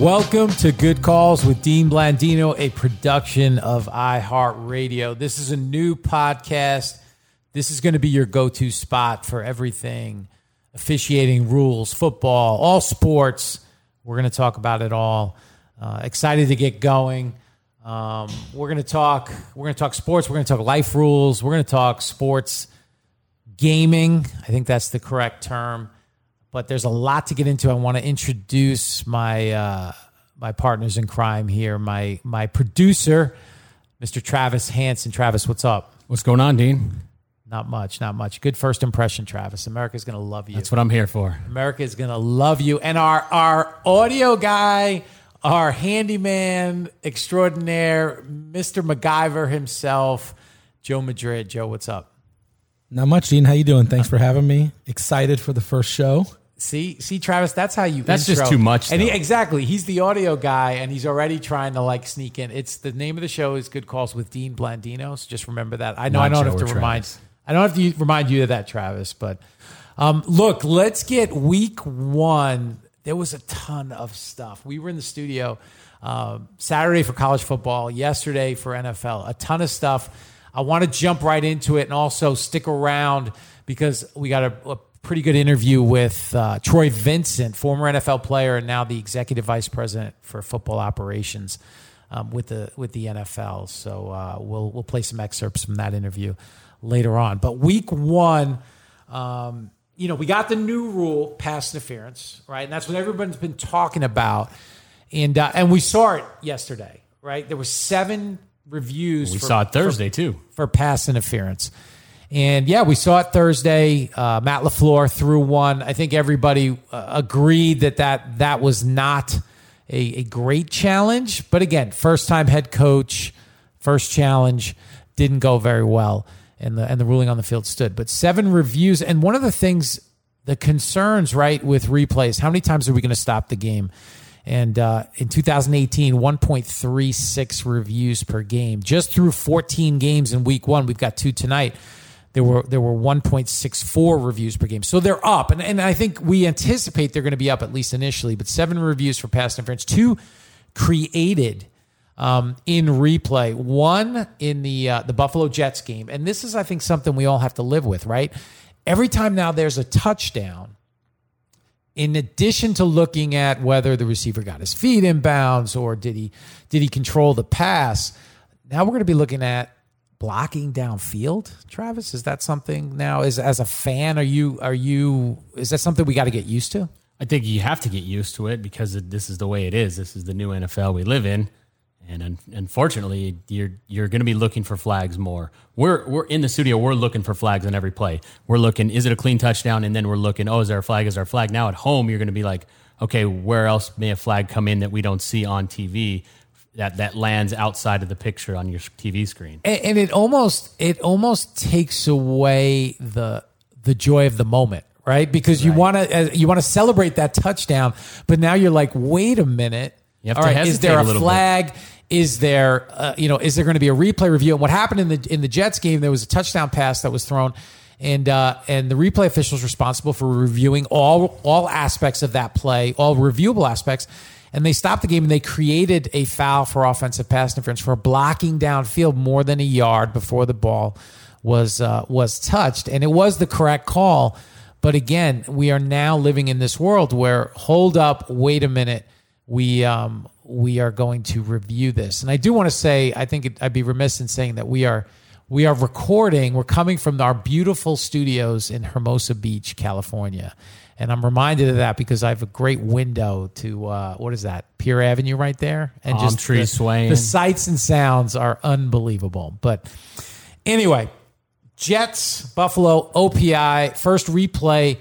Welcome to Good Calls with Dean Blandino, a production of iHeartRadio. This is a new podcast. This is going to be your go-to spot for everything officiating, rules, football, all sports. We're going to talk about it all. Excited to get going. We're going to talk sports. We're going to talk life rules. We're going to talk sports gaming. I think that's the correct term. But there's a lot to get into. I want to introduce my partners in crime here. My producer, Mr. Travis Hansen. Travis, what's up? What's going on, Dean? Not much. Good first impression, Travis. America's going to love you. That's what I'm here for. America is going to love you. And our audio guy, our handyman extraordinaire, Mr. MacGyver himself, Joe Madrid. Joe, what's up? Not much, Dean. How you doing? Thanks for having me. Excited for the first show. See, Travis, that's how you That's intro. just too much, And though. exactly. He's the audio guy, and he's already trying to sneak in. It's the name of the show is Good Calls with Dean Blandino, so just remember that. I know I don't have to remind you of that, Travis, but look, let's get week one. There was a ton of stuff. We were in the studio Saturday for college football, yesterday for NFL, a ton of stuff. I want to jump right into it and also stick around because we got a pretty good interview with Troy Vincent, former NFL player and now the executive vice president for football operations with the NFL. So we'll play some excerpts from that interview later on. But week one, we got the new rule, pass interference, right? And that's what everyone's been talking about. And we saw it yesterday, right? There were 7 reviews. We saw it Thursday, too. For pass interference. And, yeah, we saw it Thursday. Matt LaFleur threw one. I think everybody agreed that was not a great challenge. But, again, first-time head coach, first challenge, didn't go very well. And the ruling on the field stood. But 7 reviews. And one of the things, the concerns, right, with replays, how many times are we going to stop the game? And in 2018, 1.36 reviews per game. Just through 14 games in week one, we've got 2 tonight. There were 1.64 reviews per game. So they're up. And I think we anticipate they're going to be up at least initially. But 7 reviews for pass interference, 2 created in replay, 1 in the Buffalo Jets game. And this is, I think, something we all have to live with, right? Every time now there's a touchdown, in addition to looking at whether the receiver got his feet in bounds or did he control the pass, now we're going to be looking at blocking downfield. Travis, is that something now? As a fan, is that something we got to get used to? I think you have to get used to it because this is the way it is. This is the new NFL we live in. And unfortunately, you're going to be looking for flags more. We're in the studio. We're looking for flags on every play. We're looking, is it a clean touchdown? And then we're looking, is there a flag? Is there a flag? Now at home, you're going to be like, okay, where else may a flag come in that we don't see on TV that lands outside of the picture on your TV screen? And it almost takes away the joy of the moment, right? Because you want to celebrate that touchdown, but now you're like, wait a minute. You have to hesitate is there a flag? Bit. Is there is there going to be a replay review? And what happened in the Jets game? There was a touchdown pass that was thrown, and the replay officials responsible for reviewing all aspects of that play, all reviewable aspects, and they stopped the game and they created a foul for offensive pass interference for blocking downfield more than a yard before the ball was touched, and it was the correct call. But again, we are now living in this world where hold up, wait a minute. We are going to review this. And I do want to say, I think I'd be remiss in saying that we are recording. We're coming from our beautiful studios in Hermosa Beach, California. And I'm reminded of that because I have a great window to, what is that? Pier Avenue right there? And palm trees swaying. The sights and sounds are unbelievable. But anyway, Jets, Buffalo, OPI, first replay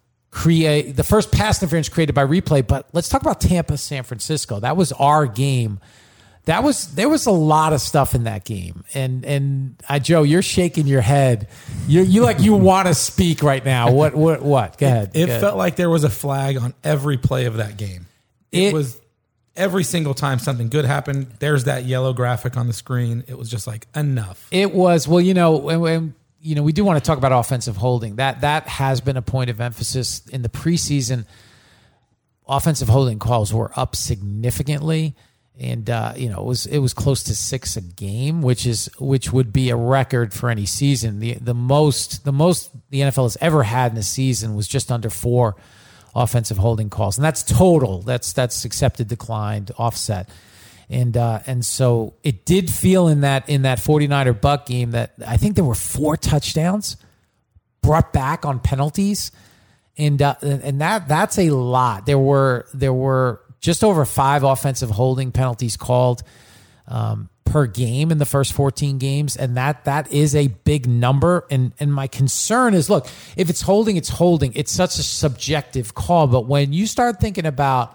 the first pass interference created by replay. But let's talk about Tampa, San Francisco. That was our game. There was a lot of stuff in that game. And Joe, you're shaking your head. You like you want to speak right now. What? Go ahead. It felt like there was a flag on every play of that game. It was every single time something good happened. There's that yellow graphic on the screen. It was just like enough. It was, well, when we do want to talk about offensive holding. That has been a point of emphasis in the preseason. offensive holding calls were up significantly. And it was close to 6 a game, which would be a record for any season. The most the NFL has ever had in a season was just under 4 offensive holding calls, and that's total. That's accepted, declined, offset, and so it did feel in that 49er Buck game that I think there were 4 touchdowns brought back on penalties, and that's a lot. There were just over 5 offensive holding penalties called per game in the first 14 games, and that is a big number. And my concern is, look, if it's holding, it's holding. It's such a subjective call. But when you start thinking about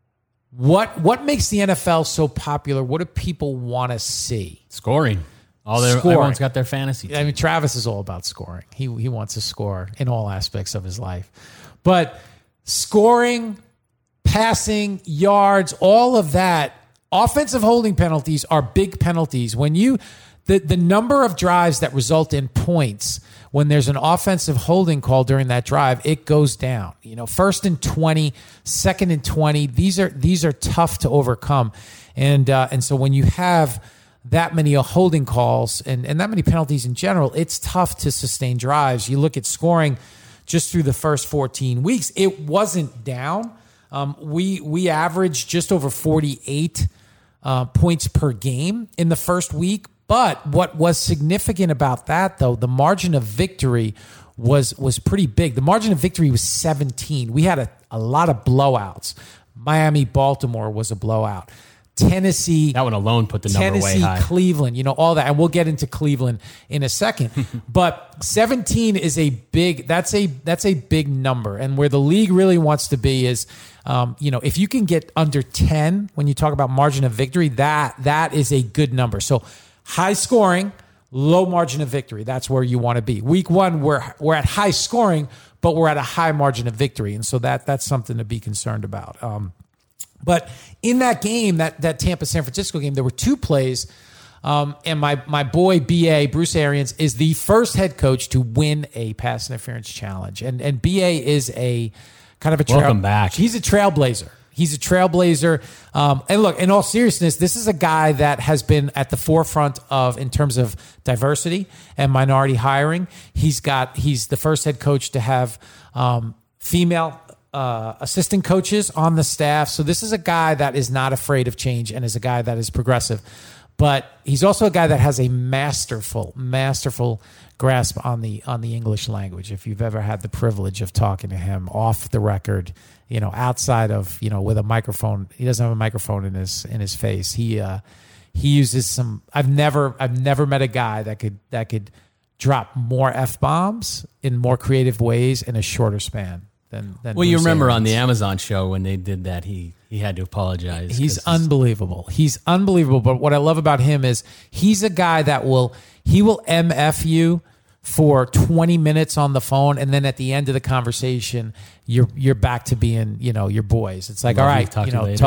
what makes the NFL so popular, what do people want to see? Scoring. Everyone's got their fantasy team. I mean, Travis is all about scoring. He wants to score in all aspects of his life. But scoring, passing, yards, all of that, offensive holding penalties are big penalties. When the number of drives that result in points when there's an offensive holding call during that drive, it goes down. First and 20, second and 20, these are tough to overcome. And so when you have that many holding calls and that many penalties in general, it's tough to sustain drives. You look at scoring just through the first 14 weeks, it wasn't down. We averaged just over 48 points per game in the first week. But what was significant about that, though, the margin of victory was pretty big. The margin of victory was 17. We had a lot of blowouts. Miami-Baltimore was a blowout. Tennessee. That one alone put the number way high. Cleveland, all that. And we'll get into Cleveland in a second. But 17 is that's a big number. And where the league really wants to be is, if you can get under 10 when you talk about margin of victory, that is a good number. So high scoring, low margin of victory. That's where you want to be. Week 1, we're at high scoring, but we're at a high margin of victory. And so that's something to be concerned about. But in that game, that Tampa-San Francisco game, there were 2 plays. And my boy, B.A., Bruce Arians, is the first head coach to win a pass interference challenge. And B.A. is a kind of a welcome back. He's a trailblazer. And look, in all seriousness, this is a guy that has been at the forefront in terms of diversity and minority hiring. He's the first head coach to have female assistant coaches on the staff. So this is a guy that is not afraid of change and is a guy that is progressive. But he's also a guy that has a masterful grasp on the English language. If you've ever had the privilege of talking to him off the record, outside of, with a microphone, he doesn't have a microphone in his face. He uses some. I've never met a guy that could drop more F-bombs in more creative ways in a shorter span. Than well, you remember Arians. On the Amazon show when they did that, he had to apologize. He's unbelievable. But what I love about him is he's a guy that will MF you for 20 minutes on the phone, and then at the end of the conversation, you're back to being your boys. It's like, all right, talk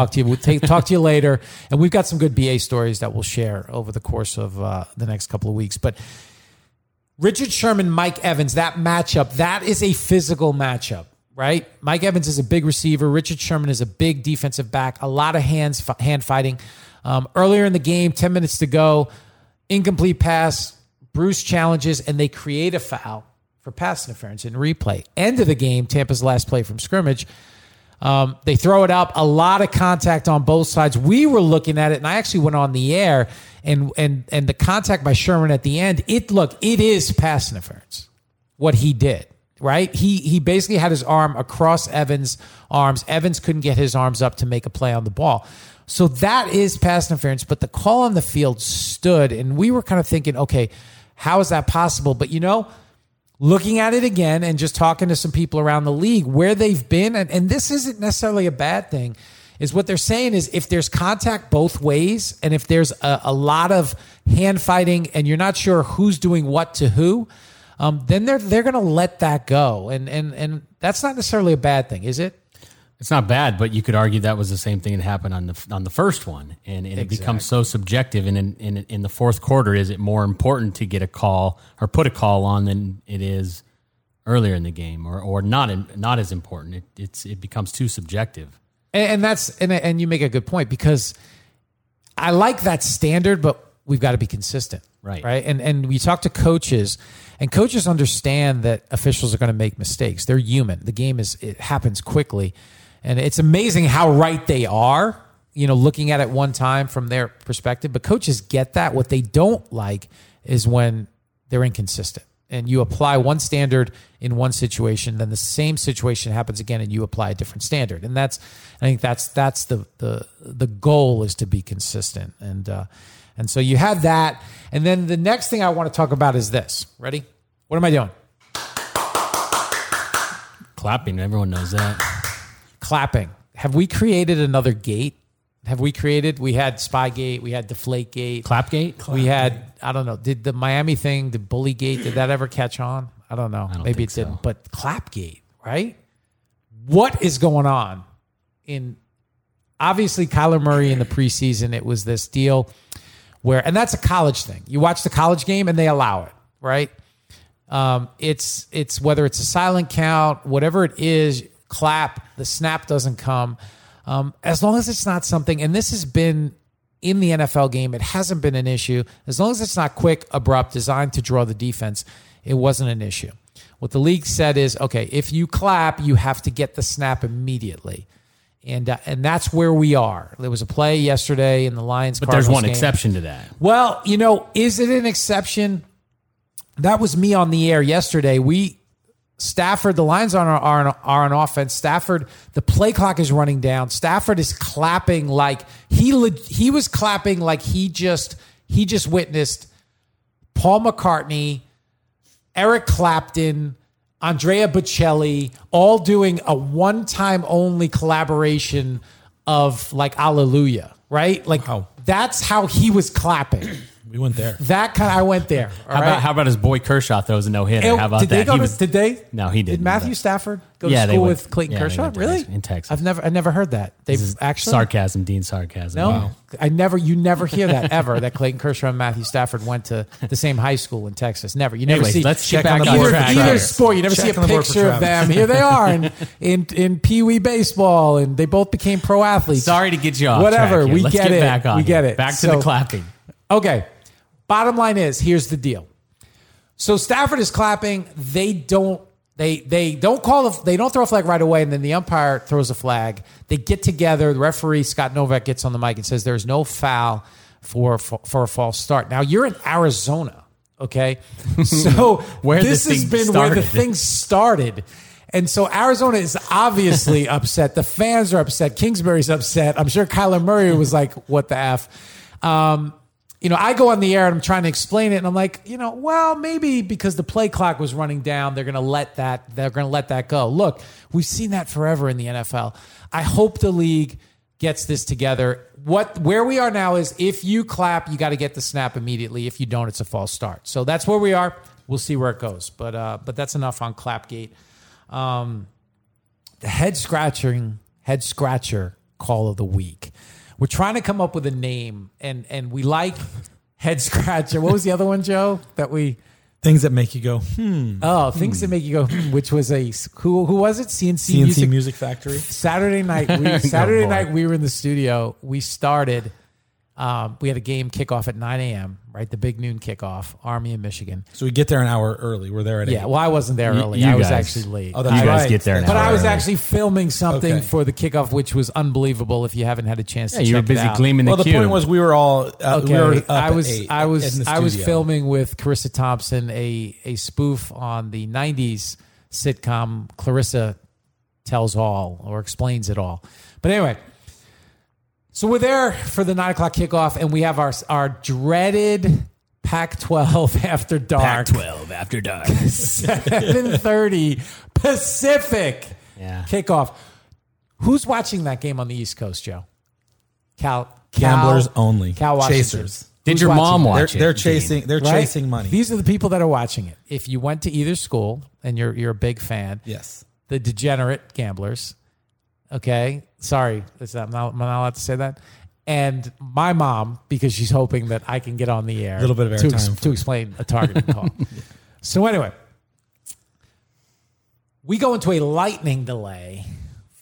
to you later. And we've got some good BA stories that we'll share over the course of the next couple of weeks. But Richard Sherman, Mike Evans, that matchup, that is a physical matchup. Right? Mike Evans is a big receiver. Richard Sherman is a big defensive back. A lot of hand fighting. Earlier in the game, 10 minutes to go, incomplete pass. Bruce challenges, and they create a foul for pass interference in replay. End of the game, Tampa's last play from scrimmage. They throw it up. A lot of contact on both sides. We were looking at it, and I actually went on the air, and the contact by Sherman at the end, it is pass interference, what he did. Right? He basically had his arm across Evans' arms. Evans couldn't get his arms up to make a play on the ball. So that is pass interference, but the call on the field stood, and we were kind of thinking, okay, how is that possible? But, looking at it again and just talking to some people around the league where they've been, and this isn't necessarily a bad thing, is what they're saying is if there's contact both ways and if there's a lot of hand fighting and you're not sure who's doing what to who, then they're going to let that go. And that's not necessarily a bad thing, is it? It's not bad, but you could argue that was the same thing that happened on the first one. And it becomes so subjective. And in the fourth quarter, is it more important to get a call or put a call on than it is earlier in the game or not as important? It becomes too subjective. And you make a good point, because I like that standard, but we've got to be consistent. Right. And we talk to coaches, and coaches understand that officials are going to make mistakes. They're human. The game it happens quickly. And it's amazing how right they are, looking at it one time from their perspective. But coaches get that. What they don't like is when they're inconsistent. And you apply one standard in one situation, then the same situation happens again, and you apply a different standard. And I think that's the goal, is to be consistent. And so you have that. And then the next thing I want to talk about is this. Ready? What am I doing? Clapping. Everyone knows that. Clapping. Have we created another gate? We had Spygate, we had Deflategate. Clapgate? We had, I don't know, did the Miami thing, the Bullygate, did that ever catch on? I don't know. Maybe it didn't. But Clapgate, right? What is going on? Obviously, Kyler Murray in the preseason, it was this deal where, and that's a college thing. You watch the college game and they allow it, right? It's whether it's a silent count, whatever it is, clap, the snap doesn't come. As long as it's not something, and this has been in the NFL game, it hasn't been an issue. As long as it's not quick, abrupt, designed to draw the defense, it wasn't an issue. What the league said is, okay, if you clap, you have to get the snap immediately. And that's where we are. There was a play yesterday in the Lions-Cardinals game. But there's one exception to that. Well, is it an exception? That was me on the air yesterday. Stafford, the Lions are on offense. Stafford, the play clock is running down. Stafford is clapping like he was clapping like he just witnessed Paul McCartney, Eric Clapton, Andrea Bocelli, all doing a one-time only collaboration of like Alleluia, right? Like, wow. That's how he was clapping. We went there. I went there. How about his boy Kershaw throws a no-hitter? How about did that? Did they? No, he didn't. Did Matthew Stafford go to school with Clayton Kershaw? Really? In Texas. I never heard that. They've actually sarcasm, Dean sarcasm. No, wow. You never hear that ever. That Clayton Kershaw and Matthew Stafford went to the same high school in Texas. Never. You never see. Let's check back on on track. Either sport. You never see a picture of them. Here they are in Pee Wee baseball, and they both became pro athletes. Sorry to get you off. Whatever. Track here. Let's get it. We get it. Back to the clapping. Okay. Bottom line is, here's the deal. So Stafford is clapping. They don't throw a flag right away, and then the umpire throws a flag. They get together. The referee, Scott Novak, gets on the mic and says there's no foul for a false start. Now, you're in Arizona, okay? So where the thing started. And so Arizona is obviously upset. The fans are upset. Kingsbury's upset. I'm sure Kyler Murray was like, what the F? I go on the air and I'm trying to explain it, and I'm like, well, maybe because the play clock was running down, they're going to let that go. Look, we've seen that forever in the NFL. I hope the league gets this together. Where we are now is, if you clap, you got to get the snap immediately. If you don't, it's a false start. So that's where we are. We'll see where it goes. But that's enough on Clapgate. The head scratcher call of the week. We're trying to come up with a name, and we like head scratcher. What was the other one, Joe? Things that make you go, Oh, things that make you go, which was who was it? CNC Music Factory. Saturday night we were in the studio. We started. We had a game kickoff at 9 a.m., right? The big noon kickoff, Army in Michigan. So we get there an hour early. We're there at 8. Yeah, well, I wasn't there early. I was actually late. Oh, that's you right. guys get there an But hour I was early. actually filming something for the kickoff, which was unbelievable. If you haven't had a chance to check you were busy it out. gleaming the the cue. point was we were all Okay, we were up I was at 8 I was in the I was studio. filming with Carissa Thompson a spoof on the 90s sitcom Clarissa Tells All, or Explains It All. But anyway, so we're there for the 9 o'clock kickoff, and we have our dreaded Pac-12 after dark. Pac-12 after dark. 7:30 Pacific kickoff. Who's watching that game on the East Coast, Joe? Gamblers only. Cal Washington. Chasers. Did Who's your watching mom that? watch it? They're chasing. They're Right? chasing money. These are the people that are watching it. If you went to either school and you're a big fan, yes. the degenerate gamblers. Okay, sorry, am I not allowed to say that? And my mom, because she's hoping that I can get on the air, A little bit of airtime to explain a targeting call. So anyway, we go into a lightning delay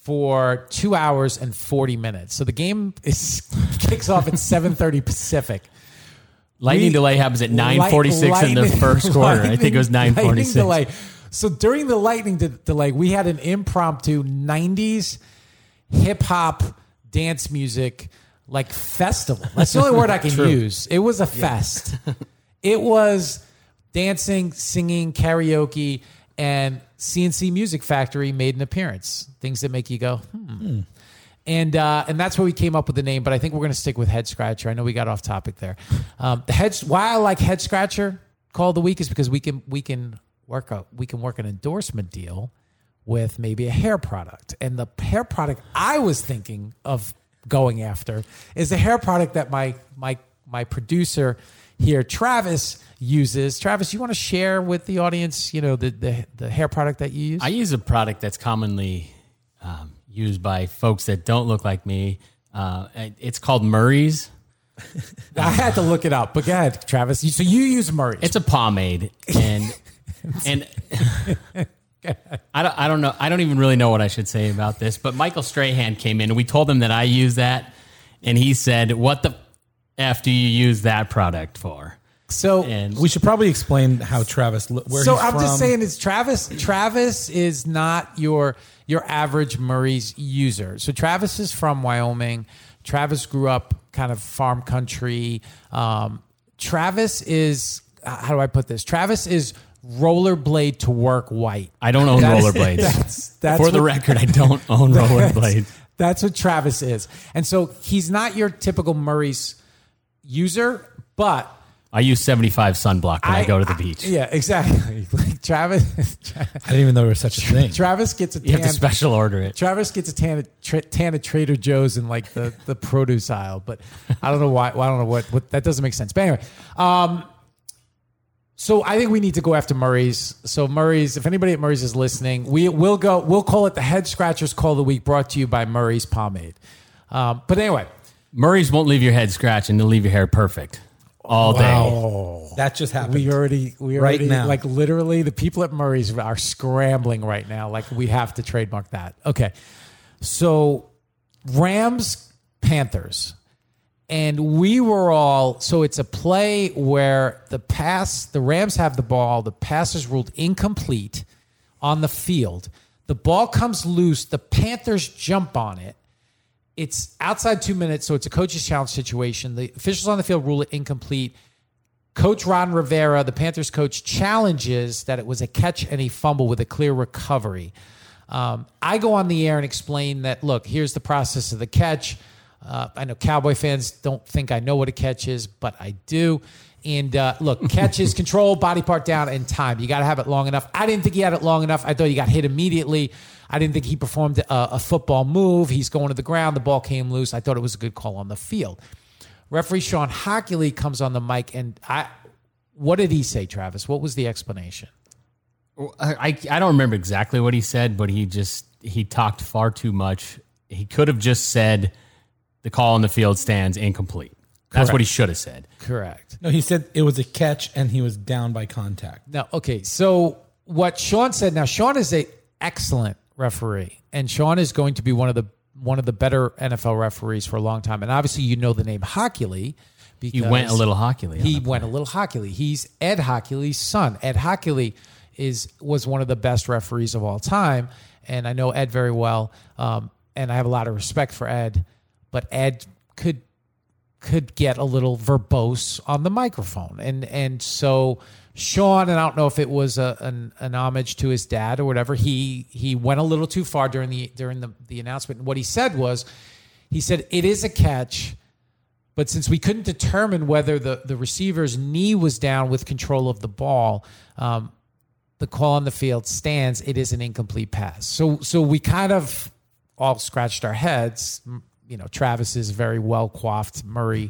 for 2 hours and 40 minutes. So the game kicks off at 7:30 Pacific. Lightning delay happens at 9:46 in the first quarter. I think it was 9:46. Delay. So during the lightning delay, we had an impromptu 90s hip hop dance music like festival. That's the only word I can use. It was a fest. It was dancing, singing, karaoke, and CNC Music Factory made an appearance. Things that make you go, And that's where we came up with the name, but I think we're going to stick with Head Scratcher. I know we got off topic there. Why I like Head Scratcher Call of the Week is because we can work an endorsement deal with maybe a hair product. And the hair product I was thinking of going after is a hair product that my producer here, Travis, uses. Travis, you want to share with the audience, the hair product that you use? I use a product that's commonly used by folks that don't look like me. It's called Murray's. I had to look it up, but go ahead, Travis. So you use Murray's. It's a pomade, and I don't know. I don't even really know what I should say about this. But Michael Strahan came in, and we told him that I use that, and he said, "What the F do you use that product for?" So we should probably explain how Travis. Where he's from. I'm just saying, it's Travis. Travis is not your average Murray's user. So Travis is from Wyoming. Travis grew up kind of farm country. Travis is, how do I put this? Travis is rollerblade to work white. I don't own rollerblades. That's for the record, I don't own rollerblades. That's what Travis is. And so he's not your typical Murray's user, but I use 75 sunblock when I go to the beach. Yeah, exactly. Like Travis. I didn't even know there was such a thing. Travis gets a tan. You have to special order it. Travis gets a tan at Trader Joe's in like the produce aisle, but I don't know why. Well, I don't know what that doesn't make sense. But anyway, so I think we need to go after Murray's. So Murray's, if anybody at Murray's is listening, we'll call it the Head Scratchers Call of the Week, brought to you by Murray's Pomade. But anyway, Murray's won't leave your head scratching; they'll leave your hair perfect. All day. That just happened. We already right now. Like literally the people at Murray's are scrambling right now. Like we have to trademark that. Okay. So Rams, Panthers. And we were all, so it's a play where the Rams have the ball. The pass is ruled incomplete on the field. The ball comes loose. The Panthers jump on it. It's outside 2 minutes, so it's a coach's challenge situation. The officials on the field rule it incomplete. Coach Ron Rivera, the Panthers coach, challenges that it was a catch and a fumble with a clear recovery. I go on the air and explain that, look, here's the process of the catch. I know Cowboy fans don't think I know what a catch is, but I do. And look, catch is control, body part down, and time. You got to have it long enough. I didn't think he had it long enough. I thought he got hit immediately. I didn't think he performed a football move. He's going to the ground. The ball came loose. I thought it was a good call on the field. Referee Sean Hockley comes on the mic, and what did he say, Travis? What was the explanation? I don't remember exactly what he said, but he talked far too much. He could have just said the call on the field stands incomplete. That's what he should have said. Correct. No, he said it was a catch and he was down by contact. No, okay. So what Sean said, now Sean is an excellent referee, and Sean is going to be one of the better NFL referees for a long time. And obviously, you know the name Hockley because he went a little Hockley. He's Ed Hockley's son. Ed Hockley was one of the best referees of all time, and I know Ed very well. And I have a lot of respect for Ed, but Ed could get a little verbose on the microphone, and so Sean, and I don't know if it was an homage to his dad or whatever, he went a little too far during the announcement. And what he said was, he said it is a catch, but since we couldn't determine whether the receiver's knee was down with control of the ball, the call on the field stands. It is an incomplete pass. So we kind of all scratched our heads. You know, Travis is very well coiffed Murray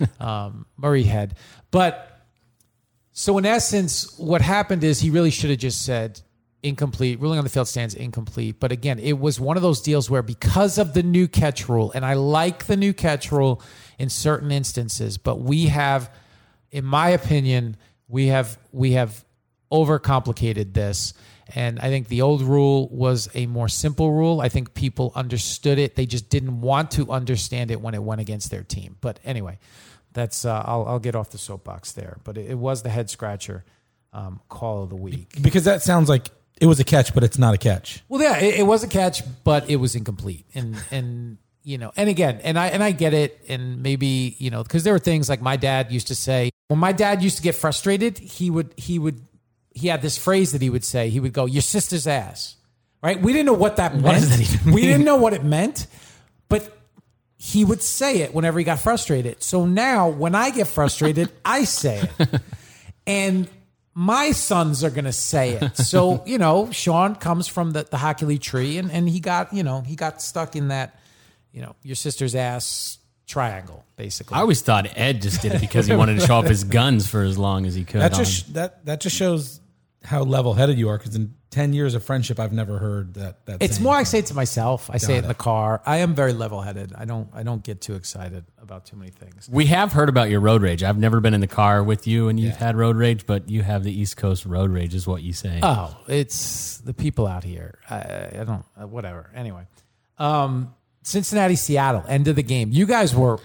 head. But so in essence, what happened is he really should have just said incomplete. Ruling on the field stands incomplete. But again, it was one of those deals where because of the new catch rule, and I like the new catch rule in certain instances, but we have, in my opinion, we have overcomplicated this. And I think the old rule was a more simple rule. I think people understood it. They just didn't want to understand it when it went against their team. But anyway, that's I'll get off the soapbox there. But it was the head scratcher call of the week. Because that sounds like it was a catch, but it's not a catch. Well, yeah, it was a catch, but it was incomplete. And and again, and I get it. And maybe, because there were things like my dad used to say, when my dad used to get frustrated, he had this phrase that he would say. He would go, "Your sister's ass," right? We didn't know what that meant. What does that even mean? We didn't know what it meant, but he would say it whenever he got frustrated. So now when I get frustrated, I say it. And my sons are going to say it. So, Sean comes from the hockey league tree, and he got stuck in that, your sister's ass triangle, basically. I always thought Ed just did it because he wanted to show off his guns for as long as he could. That just shows how level-headed you are, because in 10 years of friendship, I've never heard that It's saying. more I say it to myself. I say it in the car. I am very level-headed. I don't get too excited about too many things. We have heard about your road rage. I've never been in the car with you and you've had road rage, but you have the East Coast road rage is what you say. Oh, it's the people out here. I don't, whatever. Anyway, Cincinnati, Seattle, end of the game. You guys were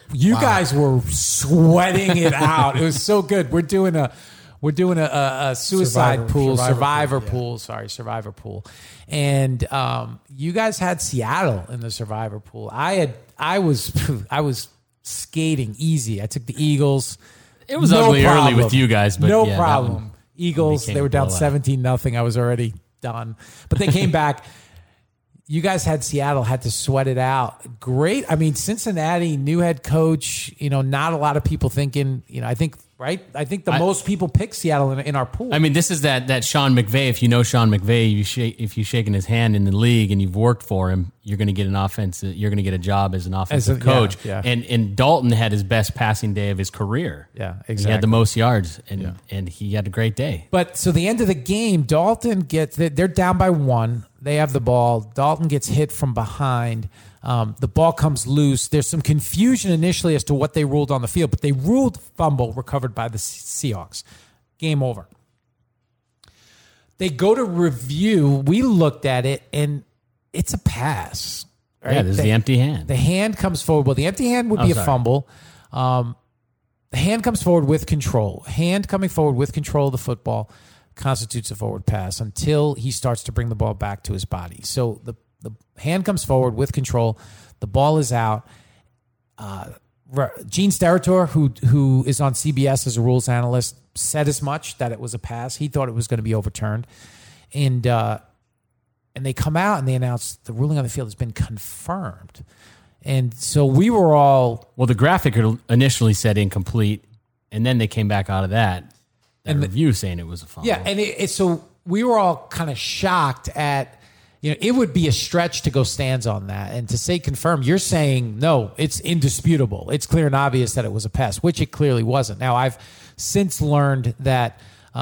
sweating it out. It was so good. We're doing a suicide pool, survivor pool. And you guys had Seattle in the survivor pool. I was skating easy. I took the Eagles. It was ugly early with you guys, but no problem. Eagles, they were down 17-0. I was already done. But they came back. You guys had Seattle, had to sweat it out. Great. I mean, Cincinnati, new head coach, not a lot of people thinking, I think, right? I think most people pick Seattle in our pool. I mean, this is that Sean McVay. If you know Sean McVay, if you've shaken his hand in the league and you've worked for him, you're going to get you're going to get a job as an offensive coach. Yeah. And Dalton had his best passing day of his career. Yeah, exactly. He had the most yards, and he had a great day. But so the end of the game, Dalton they're down by 1. They have the ball. Dalton gets hit from behind. The ball comes loose. There's some confusion initially as to what they ruled on the field, but they ruled fumble recovered by the Seahawks. Game over. They go to review. We looked at it, and it's a pass. Right? Yeah, there's the empty hand. The hand comes forward. Well, the empty hand would be a fumble. The hand comes forward with control. Hand coming forward with control of the football constitutes a forward pass until he starts to bring the ball back to his body. So the hand comes forward with control. The ball is out. Gene Steratore, who is on CBS as a rules analyst, said as much, that it was a pass. He thought it was going to be overturned. And they come out and they announce the ruling on the field has been confirmed. And so we were all... Well, the graphic initially said incomplete, and then they came back out of that review saying it was a fumble. Yeah, and so we were all kind of shocked at... it would be a stretch to go stands on that. And to say confirmed, you're saying, no, it's indisputable. It's clear and obvious that it was a pass, which it clearly wasn't. Now, I've since learned that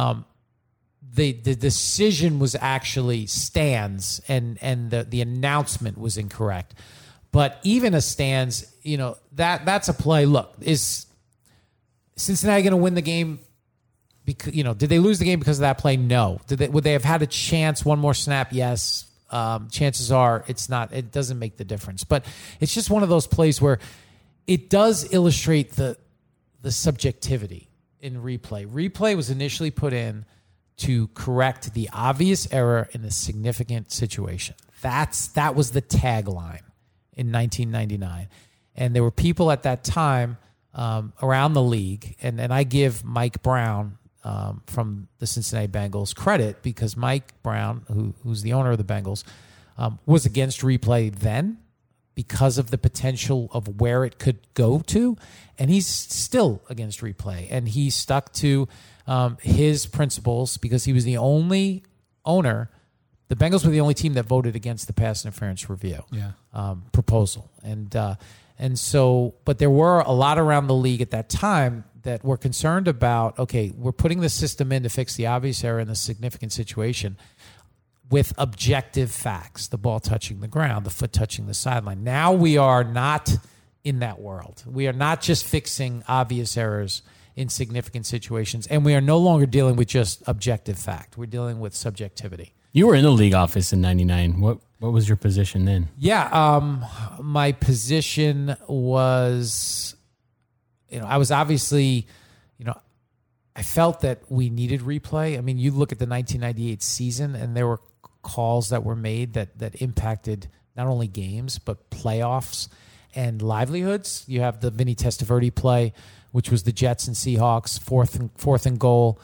the decision was actually stands and the announcement was incorrect. But even a stands, that's a play. Look, is Cincinnati going to win the game? Because, did they lose the game because of that play? No. Would they have had a chance, one more snap? Yes. Chances are it doesn't make the difference. But it's just one of those plays where it does illustrate the subjectivity in replay. Replay was initially put in to correct the obvious error in a significant situation. That was the tagline in 1999. And there were people at that time around the league, and I give Mike Brown from the Cincinnati Bengals credit, because Mike Brown, who's the owner of the Bengals, was against replay then because of the potential of where it could go to, and he's still against replay. And he stuck to his principles because he was the only owner. The Bengals were the only team that voted against the pass interference review proposal. And so, but there were a lot around the league at that time that were concerned about, okay, we're putting the system in to fix the obvious error in the significant situation with objective facts, the ball touching the ground, the foot touching the sideline. Now we are not in that world. We are not just fixing obvious errors in significant situations, and we are no longer dealing with just objective fact. We're dealing with subjectivity. You were in the league office in '99. What was your position then? Yeah, my position was, I was obviously, I felt that we needed replay. I mean, you look at the 1998 season, and there were calls that were made that impacted not only games but playoffs and livelihoods. You have the Vinny Testaverde play, which was the Jets and Seahawks, fourth and goal.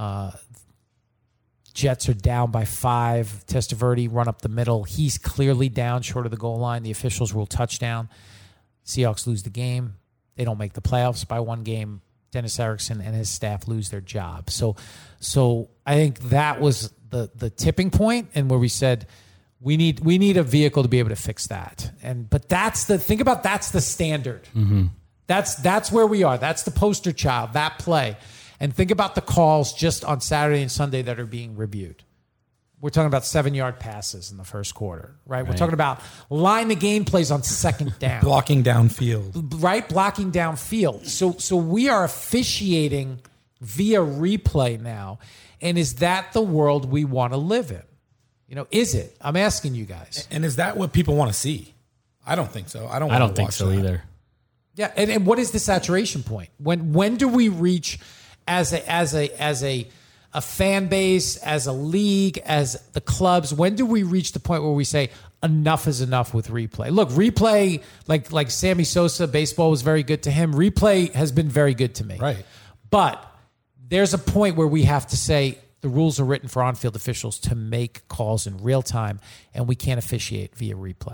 Jets are down by 5. Testaverde run up the middle. He's clearly down short of the goal line. The officials rule touchdown. Seahawks lose the game. They don't make the playoffs by 1 game. Dennis Erickson and his staff lose their job. So I think that was the tipping point, and where we said we need a vehicle to be able to fix that. But that's the standard. Mm-hmm. That's where we are. That's the poster child, that play. And think about the calls just on Saturday and Sunday that are being reviewed. We're talking about 7-yard passes in the first quarter, right? We're talking about line the game plays on second down. Blocking downfield. Right? Blocking downfield. So we are officiating via replay now. And is that the world we want to live in? Is it? I'm asking you guys. And is that what people want to see? I don't think so. I don't think so either. Yeah, and what is the saturation point? When do we reach as a fan base, as a league, as the clubs, when do we reach the point where we say enough is enough with replay? Look, replay, like Sammy Sosa, baseball was very good to him. Replay has been very good to me. Right. But there's a point where we have to say the rules are written for on-field officials to make calls in real time, and we can't officiate via replay.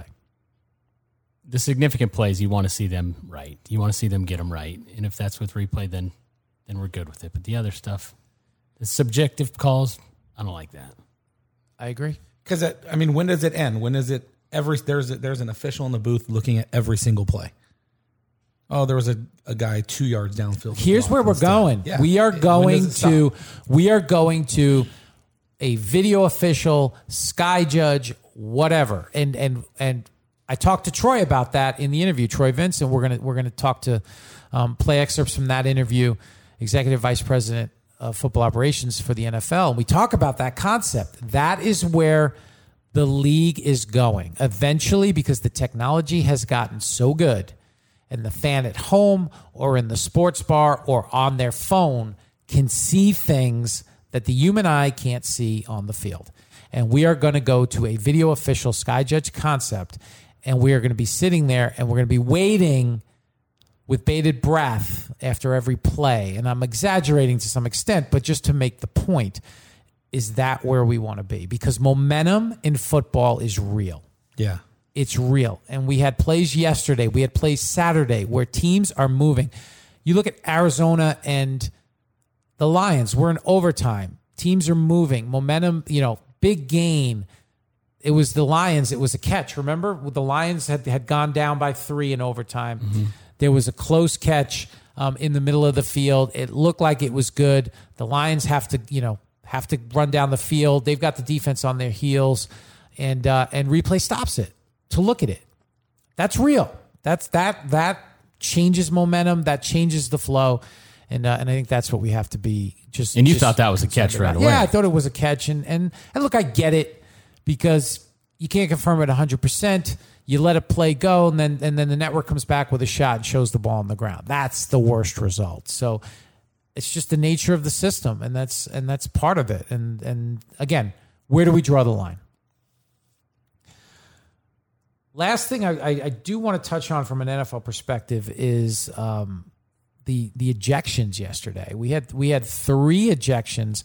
The significant plays, you want to see them right. You want to see them get them right. And if that's with replay, then we're good with it. But the other stuff, the subjective calls, I don't like that. I agree. Because, when does it end? When is it there's an official in the booth looking at every single play? Oh, there was a guy 2 yards downfield. Here's where we're going. Yeah. We are going to a video official, sky judge, whatever. And I talked to Troy about that in the interview. Troy Vincent. We're gonna talk to play excerpts from that interview. Executive Vice President of Football Operations for the NFL. And we talk about that concept. That is where the league is going eventually, because the technology has gotten so good, and the fan at home or in the sports bar or on their phone can see things that the human eye can't see on the field. And we are going to go to a video official sky judge concept, and we are going to be sitting there and we're going to be waiting with bated breath after every play. And I'm exaggerating to some extent, but just to make the point, is that where we want to be? Because momentum in football is real. Yeah. It's real. And we had plays yesterday. We had plays Saturday where teams are moving. You look at Arizona and the Lions. We're in overtime. Teams are moving. Momentum, big gain. It was the Lions. It was a catch. Remember? The Lions had gone down by 3 in overtime. Mm-hmm. There was a close catch in the middle of the field. It looked like it was good. The Lions have to run down the field. They've got the defense on their heels, and replay stops it to look at it. That's real. That changes momentum. That changes the flow, and I think that's what we have to be. And you thought that was a catch right away? Yeah, I thought it was a catch, and look, I get it, because you can't confirm it 100%. You let a play go, and then the network comes back with a shot and shows the ball on the ground. That's the worst result. So it's just the nature of the system, and that's part of it. And again, where do we draw the line? Last thing I do want to touch on from an NFL perspective is the ejections yesterday. We had 3 ejections.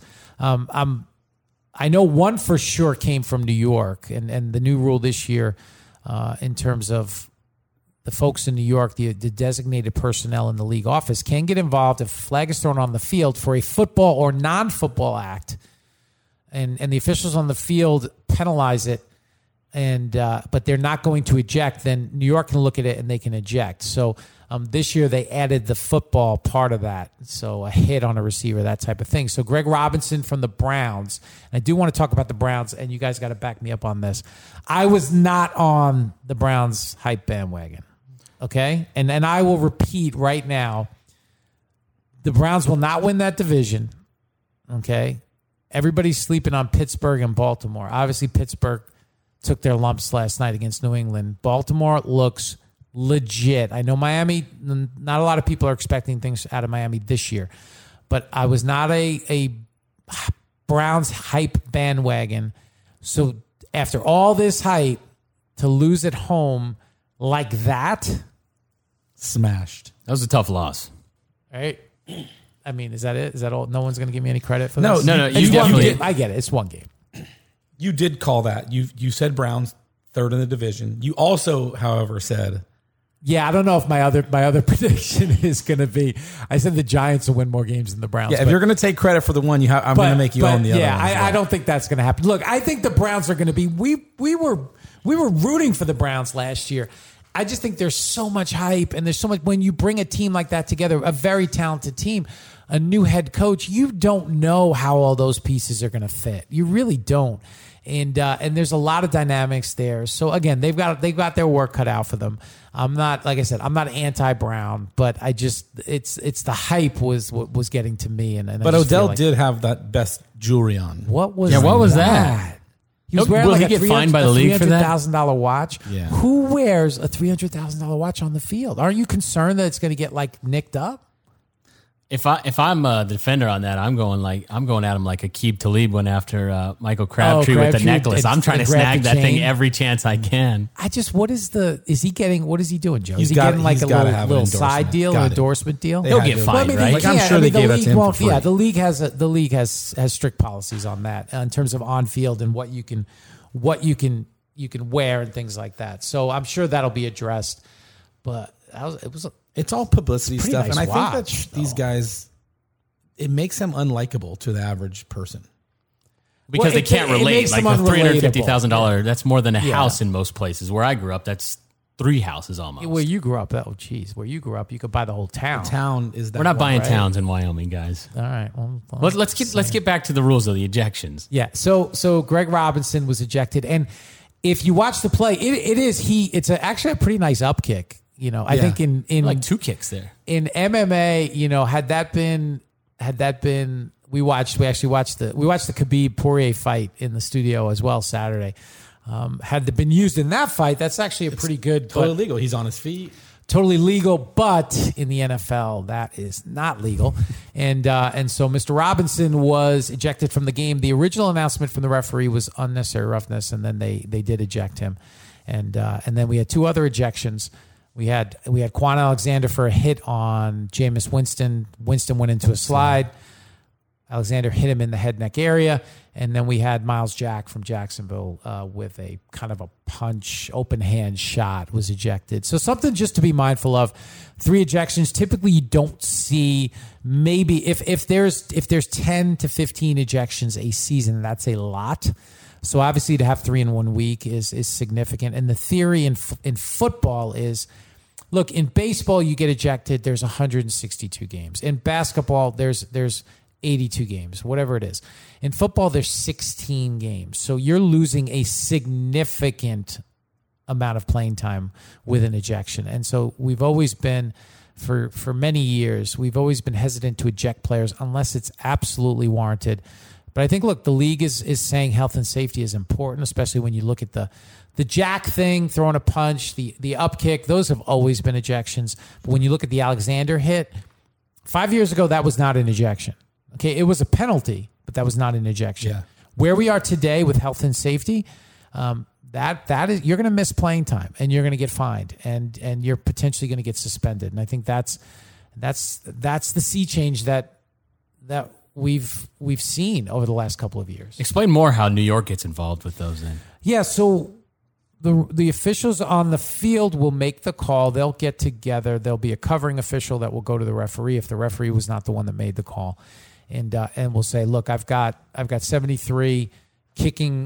I know one for sure came from New York, and the new rule this year, in terms of the folks in New York, the designated personnel in the league office can get involved if a flag is thrown on the field for a football or non-football act, and the officials on the field penalize it, but they're not going to eject. Then New York can look at it and they can eject. So this year they added the football part of that, so a hit on a receiver, that type of thing. So Greg Robinson from the Browns, and I do want to talk about the Browns, and you guys got to back me up on this. I was not on the Browns hype bandwagon, okay? And I will repeat right now, the Browns will not win that division, okay? everybody's sleeping on Pittsburgh and Baltimore. Obviously, Pittsburgh took their lumps last night against New England. Baltimore looks legit. I know Miami, not a lot of people are expecting things out of Miami this year, but I was not a Browns hype bandwagon. So after all this hype, to lose at home like that, Smashed. That was a tough loss. right? I mean, is that it? Is that all? No one's going to give me any credit for No, this? No, It's you one definitely. game. I get it. It's one game. You did call that. You said Browns third in the division. You also, however, said Yeah, I don't know if my other prediction is going to be. I said the Giants will win more games than the Browns. if you're going to take credit for the one, I'm going to make you own the other yeah, one. I don't think that's going to happen. Look, I think the Browns are going to be. We were rooting for the Browns last year. I just think there's so much hype and there's so much when you bring a team like that together, a very talented team, a new head coach. You don't know how all those pieces are going to fit. You really don't. And there's a lot of dynamics there. So again, they've got their work cut out for them. I'm not, like I said, I'm not anti-Brown, but I just it's the hype was getting to me. And But I just feel Odell like, did have that best jewelry on. what was that? He was Will wearing like he a get fined by the league for that? $300,000 watch. Yeah. Who wears a $300,000 watch on the field? Aren't you concerned that it's going to get like nicked up? If I'm a defender on that, I'm going at him like Aqib Talib went after Michael Crabtree with the Crabtree necklace. I'm trying to grabbed snag the that thing chain. every chance I can. What is he doing, Joe? He's Is he got- getting like he's a gotta little, have an little side endorsement. deal, Got an it. endorsement deal? They He'll had get to. fined, he right? Like, I'm can't. sure they gave that to him won't. for free. Yeah, the league has strict policies on that in terms of on field and what you can wear and things like that. So I'm sure that'll be addressed. But It's all publicity It's a stuff, pretty and I nice think watch, that these guys, it makes them unlikable to the average person. Because Well, they it- can't it relate. makes Like them the unrelatable. $350,000, that's more than a Yeah. house in most places. Where I grew up, that's 3 houses almost. where you grew up, where you grew up, you could buy the whole town. Town is that We're not one, buying right? towns in Wyoming, guys. All right. Well, Let's get back to the rules of the ejections. yeah. So Greg Robinson was ejected, and if you watch the play, it's actually a pretty nice up kick. You know, I Yeah. think in Like 2 kicks there. in MMA, you know, had that been we actually watched the Khabib Poirier fight in the studio as well Saturday. Had it been used in that fight, that's actually a pretty good, Totally but legal. He's on his feet. totally legal. But in the NFL, that is not legal. And so Mr. Robinson was ejected from the game. The original announcement from the referee was unnecessary roughness, and then they did eject him. And then we had 2 other ejections. We had Quan Alexander for a hit on Jameis Winston. Winston went into a slide. Alexander hit him in the head neck area. And then we had Miles Jack from Jacksonville with a kind of a punch, open hand shot was ejected. So something just to be mindful of. 3 ejections. Typically you don't see, maybe if there's 10 to 15 ejections a season, that's a lot. So obviously to have 3 in 1 week is significant. And the theory in football is, look, in baseball you get ejected, there's 162 games. In basketball there's 82 games, whatever it is. In football there's 16 games. So you're losing a significant amount of playing time with an ejection. And so we've always been for many years, we've always been hesitant to eject players unless it's absolutely warranted. But I think, look, the league is saying health and safety is important, especially when you look at the jack thing, throwing a punch, the up kick. Those have always been ejections. But when you look at the Alexander hit, 5 years ago, that was not an ejection. Okay, it was a penalty, but that was not an ejection. Yeah. Where we are today with health and safety, that is, you're going to miss playing time and you're going to get fined and you're potentially going to get suspended. And I think that's the sea change that we've seen over the last couple of years. Explain more how New York gets involved with those then. Yeah, so the officials on the field will make the call. They'll get together. There'll be a covering official that will go to the referee if the referee was not the one that made the call, and we'll say, look, I've got 73 kicking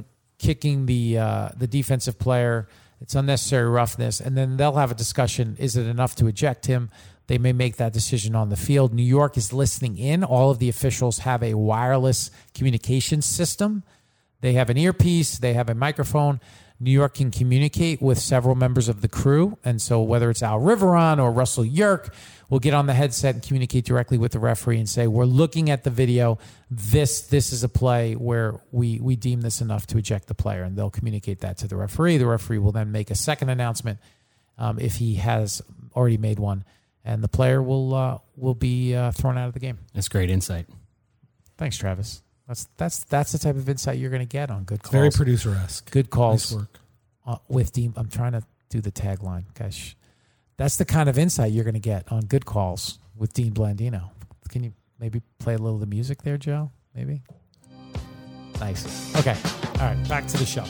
the defensive player. It's unnecessary roughness, and then they'll have a discussion. Is it enough to eject him? They may make that decision on the field. New York is listening in. All of the officials have a wireless communication system They have an earpiece. They have a microphone. New York can communicate with several members of the crew. And so whether it's Al Riveron or Russell Yerk, we'll get on the headset and communicate directly with the referee and say, we're looking at the video. This is a play where we deem this enough to eject the player. And they'll communicate that to the referee. The referee will then make a second announcement if he has already made one. And the player will be thrown out of the game. That's great insight. Thanks, Travis. That's the type of insight you're going to get on Good Calls. Very producer-esque. Good Calls. Nice work. With Dean. I'm trying to do the tagline. Gosh, that's the kind of insight you're going to get on Good Calls with Dean Blandino. Can you maybe play a little of the music there, Joe? Maybe? Nice. Okay. All right. Back to the show.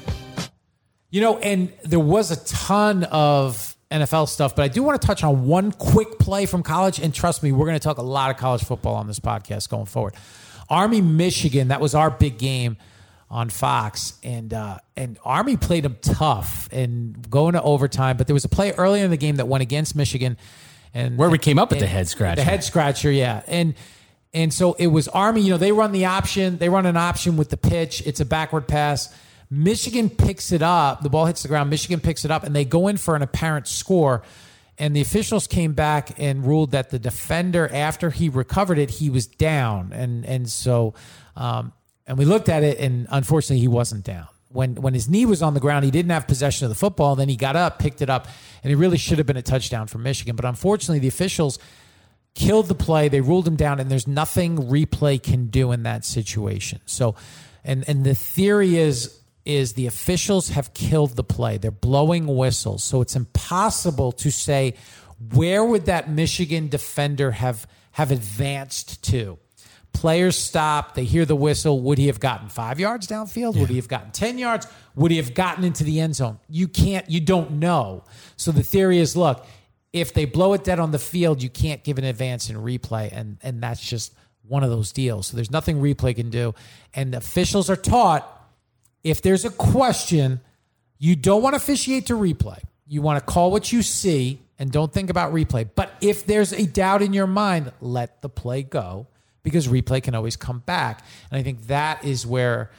And there was a ton of NFL stuff, but I do want to touch on one quick play from college. And trust me, we're going to talk a lot of college football on this podcast going forward. Army, Michigan, that was our big game on Fox. And Army played them tough and going to overtime. But there was a play earlier in the game that went against Michigan. And where we came up with the head scratcher. The head scratcher, yeah. And so it was Army, they run the option. They run an option with the pitch. It's a backward pass. Michigan picks it up. The ball hits the ground. Michigan picks it up, and they go in for an apparent score. And the officials came back and ruled that the defender, after he recovered it, he was down. And so we looked at it, and unfortunately, he wasn't down. When his knee was on the ground, he didn't have possession of the football. Then he got up, picked it up, and it really should have been a touchdown for Michigan. But unfortunately, the officials killed the play. They ruled him down, and there's nothing replay can do in that situation. So, and the theory is the officials have killed the play. They're blowing whistles. So it's impossible to say where would that Michigan defender have advanced to. Players stop. They hear the whistle. Would he have gotten 5 yards downfield? Yeah. Would he have gotten 10 yards? Would he have gotten into the end zone? You don't know. So the theory is, look, if they blow it dead on the field, you can't give an advance in replay. And that's just one of those deals. So there's nothing replay can do. And the officials are taught, if there's a question, you don't want to officiate to replay. You want to call what you see and don't think about replay. But if there's a doubt in your mind, let the play go, because replay can always come back. And I think that is where,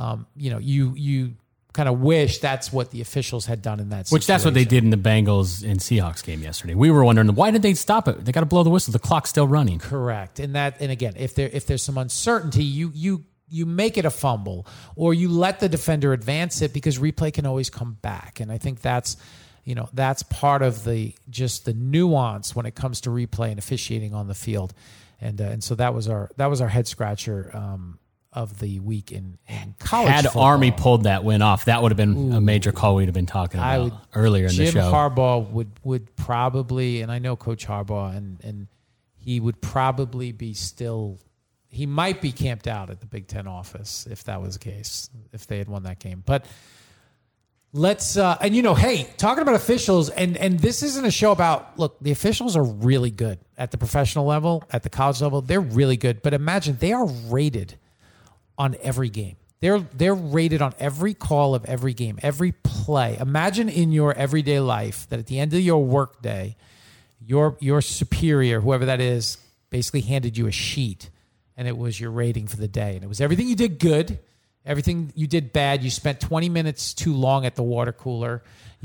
you kind of wish that's what the officials had done in that situation. Which that's what they did in the Bengals and Seahawks game yesterday. We were wondering, why did they stop it? They got to blow the whistle. The clock's still running. Correct. And again, if there's some uncertainty, you make it a fumble, or you let the defender advance it, because replay can always come back. And I think that's part of the nuance when it comes to replay and officiating on the field. And so that was our head scratcher of the week in college Had football. Army pulled that win off, that would have been a major call we'd have been talking about earlier in the show. Jim Harbaugh would probably, and I know Coach Harbaugh, and he would probably be still. He might be camped out at the Big Ten office if that was the case, if they had won that game. But let's, hey, talking about officials, and this isn't a show about, look, the officials are really good at the professional level, at the college level. They're really good. But imagine they are rated on every game. They're rated on every call of every game, every play. Imagine in your everyday life that at the end of your work day, your superior, whoever that is, basically handed you a sheet. And it was your rating for the day. And it was everything you did good, everything you did bad. You spent 20 minutes too long at the water cooler.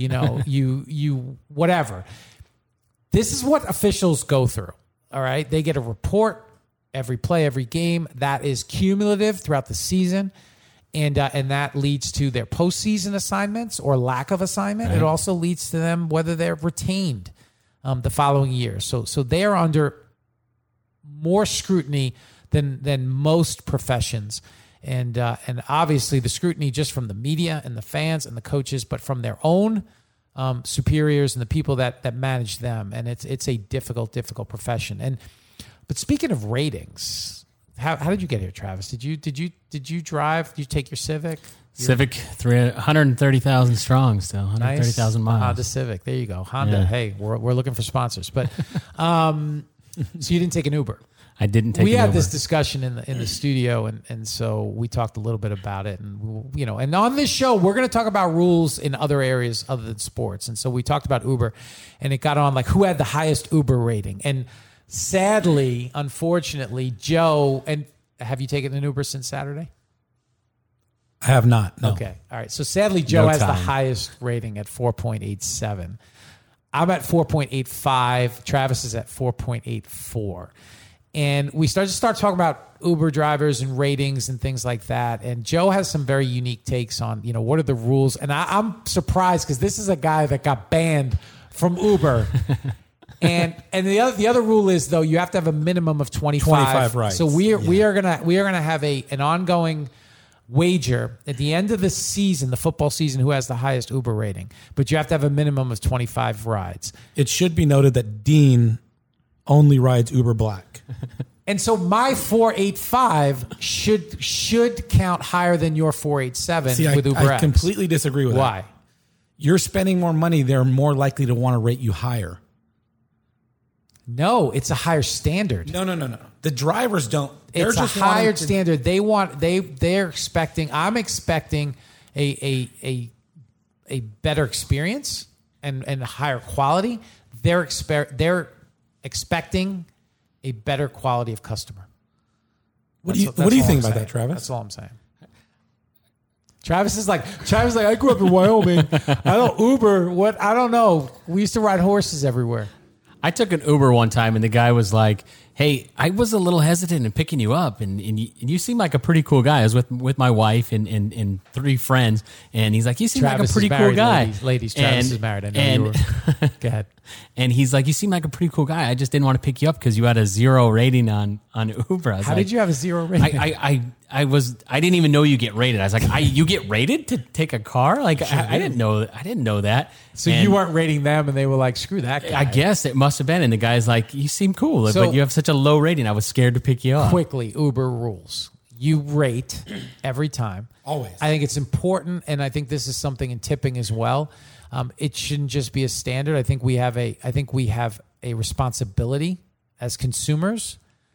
You whatever. This is what officials go through. All right. They get a report every play, every game that is cumulative throughout the season. And that leads to their postseason assignments or lack of assignment. Right. It also leads to them whether they're retained the following year. So they are under more scrutiny than most professions, and obviously the scrutiny just from the media and the fans and the coaches, but from their own superiors and the people that manage them. And it's a difficult profession. But speaking of ratings, how did you get here, Travis? Did you drive? Did you take your Civic? Civic, 130,000 strong still, 130,000 miles. Honda Civic. There you go. Honda. Yeah. Hey, we're looking for sponsors. But so you didn't take an Uber. I didn't take. We had this discussion in the studio, and so we talked a little bit about it, and and on this show we're going to talk about rules in other areas other than sports, and so we talked about Uber, and it got on like who had the highest Uber rating, and sadly, unfortunately, Joe. And have you taken an Uber since Saturday? I have not. No. Okay. All right. So sadly, Joe No has the time. highest rating at 4.87. I'm at 4.85. Travis is at 4.84. And we start talking about Uber drivers and ratings and things like that. And Joe has some very unique takes on, what are the rules. And I'm surprised because this is a guy that got banned from Uber. and the other rule is, though, you have to have a minimum of 25 rides. So we are gonna have an ongoing wager at the end of the season, the football season, who has the highest Uber rating. But you have to have a minimum of 25 rides. It should be noted that Dean only rides Uber Black. And so my 485 should count higher than your 487 See, with Uber I X. completely disagree with that. Why? You're spending more money. They're more likely to want to rate you higher. No, it's a higher standard. No. The drivers don't. They're It's just a higher wanting to- standard. They're expecting. I'm expecting a better experience and higher quality. They're expecting a better quality of customer. What do you That's all think I'm about saying. that, Travis? That's all I'm saying. Travis is like, I grew up in Wyoming. I don't Uber. What? I don't know. We used to ride horses everywhere. I took an Uber one time, and the guy was like, "Hey, I was a little hesitant in picking you up, and you seem like a pretty cool guy." I was with my wife and 3 friends, and he's like, "You seem Travis like a pretty is cool married, guy." Ladies, Travis is married. I know you were. Go ahead. And he's like, "You seem like a pretty cool guy. I just didn't want to pick you up because you had a 0 rating on Uber." I was How like, did you have a 0 rating? I didn't even know you get rated. I was like, you get rated to take a car? Like I didn't know that. So And you weren't rating them, and they were like, "Screw that guy." I guess it must have been. And the guy's like, "You seem cool, So- but you have such a low rating. I was scared to pick you up." Quickly, Uber rules. You rate every time. Always. I think it's important, and I think this is something in tipping as well. It shouldn't just be a standard. I think we have a responsibility as consumers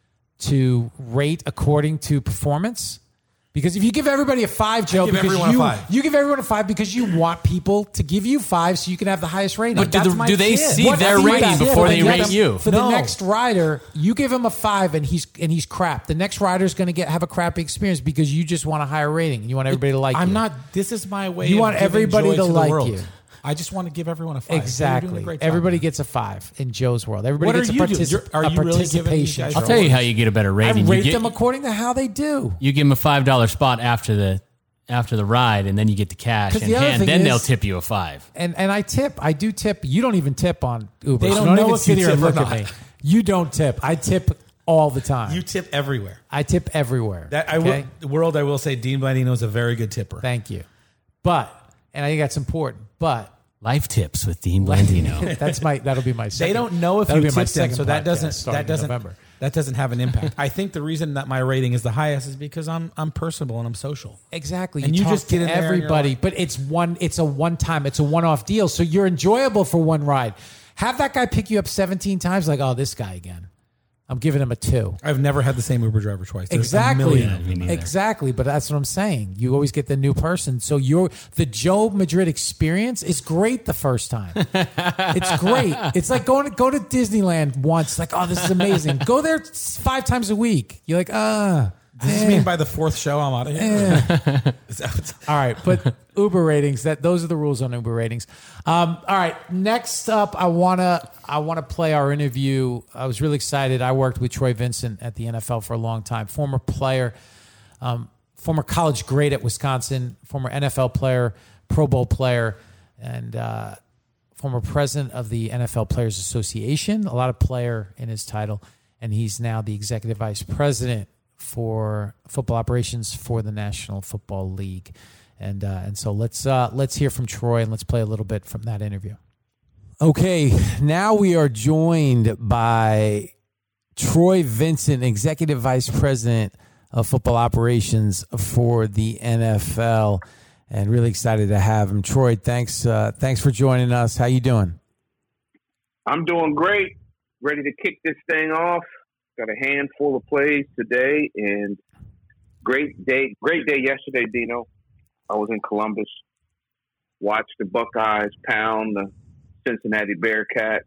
to rate according to performance. Because if you give everybody a 5, Joe, give because everyone a 5. you give everyone a 5 because you want people to give you 5 so you can have the highest rating. But That's my do they kid. see What- their that's my rating kid. before But they yeah, rate you? For the next rider, you give him a 5 and he's crap. The next rider is going to have a crappy experience because you just want a higher rating and you want everybody to like you. I'm not. This is my way. You of want giving everybody joy to the like world. you. I just want to give everyone a 5. You're doing a Exactly. great job, Everybody man. gets a 5 in Joe's world. Everybody What gets are a, you doing? Are you really giving these participation. guys I'll trophy. tell you how you get a better I rating. rate You them according to how they do. give them a $5 spot after the ride, and then you get the cash 'Cause in the other hand. thing Then is- they'll tip you a 5. And I tip. I do tip. You don't even tip on Uber. They So don't know even if sit you here and tip or look at not. me. You don't tip. I tip all the time. You tip everywhere. I tip everywhere. That okay? the world. I will say, Dean Blandino is a very good tipper. Thank you. But, and I think that's important, but Life tips with Dean Blandino. that'll be my second. They don't know if that'll you be my tip them, second so that podcast doesn't starting in November. that doesn't have an impact. I think the reason that my rating is the highest is because I'm personable and I'm social. Exactly. And you talk just get to in there and you're everybody, like- but it's a one-time, it's a one-off deal. So you're enjoyable for one ride. Have that guy pick you up 17 times, like, oh, this guy again. I'm giving him a 2. I've never had the same Uber driver twice. There's a Exactly. million of them. Me neither. Exactly. But that's what I'm saying. You always get the new person. So the Joe Madrid experience is great the first time. It's great. It's like go to Disneyland once. Like, oh, this is amazing. Go there 5 times a week. You're like, Does this mean by the 4th show I'm out of here? Is that what's- All right, but Uber ratings. Those are the rules on Uber ratings. All right, next up, I wanna play our interview. I was really excited. I worked with Troy Vincent at the NFL for a long time. Former player, former college great at Wisconsin, former NFL player, Pro Bowl player, and former president of the NFL Players Association. A lot of player in his title, and he's now the executive vice president for football operations for the National Football League. And so let's hear from Troy and let's play a little bit from that interview. Okay, now we are joined by Troy Vincent, Executive Vice President of Football Operations for the NFL, and really excited to have him. Troy, thanks for joining us. How you doing? I'm doing great. Ready to kick this thing off. Got a handful of plays today, and great day yesterday, Dino. I was in Columbus, watched the Buckeyes pound the Cincinnati Bearcats,